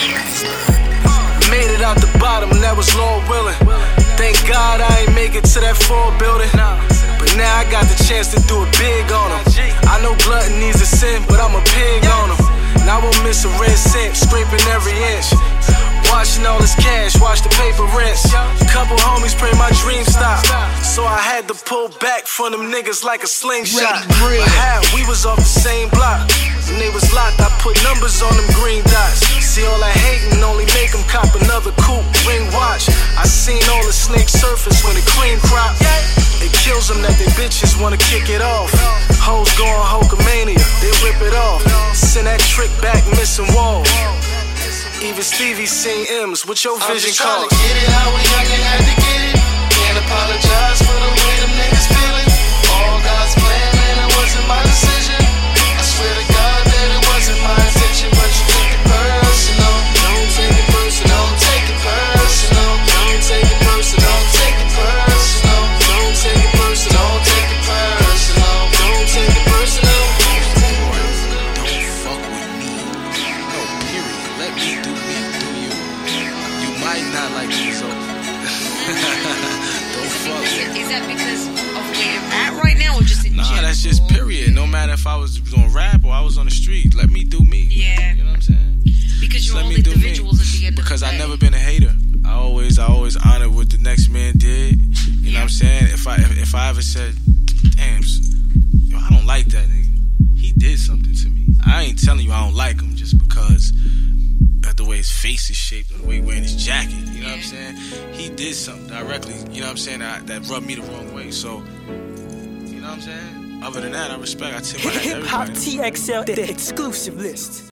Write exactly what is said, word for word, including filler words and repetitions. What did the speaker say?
Made it out the bottom, that was Lord willing. Thank God I ain't make it to that four building. But now I got the chance to do it big on them. I know glutton needs a sin, but I'm a pig on them. Now I won't miss a red cent, scraping every inch. Washing all this cash, watch the paper rinse. Couple homies pray my dreams stop, so I had to pull back from them niggas like a slingshot. But how, we was off the same block. When they was locked, I put numbers on them green dots. See all that hating only make them cop another coupe, ring watch. I seen all the snake surface when the cream crop. It kills them that they bitches wanna kick it off. Hoes going Hulkamania, they rip it off. Send that trick back, missing walls. Even Stevie seen M's, what your vision called? I'm just tryna get it how we young and had to get it. Can't apologize for the way them niggas feeling. All God's plan and it wasn't my decision. I swear to God that it wasn't my intention, but you took it personal. Don't take it personal. Don't take it personal. Don't take it personal. Don't take it personal. Don't take it personal. Don't take it personal. Don't take it personal. Don't fuck with me. No, period. Let me do me, do you. You might not like me, so don't fuck with me. Is that because of where you're at right now, or just in Nah, general? that's just period. No matter if I was doing rap or I was on the street, let me do me. Yeah. You know what I'm saying? Because you're Just all let me do me. individuals at the end Because of the I day. never been a hater. I always, I always honor what the next man did. You know what I'm saying? If I, if, if I ever said, damn, yo, I don't like that nigga. He did something to me. I ain't telling you I don't like him just because of the way his face is shaped or the way he wearing his jacket. You know what I'm saying? He did something directly, you know what I'm saying, that, that rubbed me the wrong way. So, you know what I'm saying? Other than that, I respect. I tip my hat to Hip Hop everybody. T X L, the exclusive list.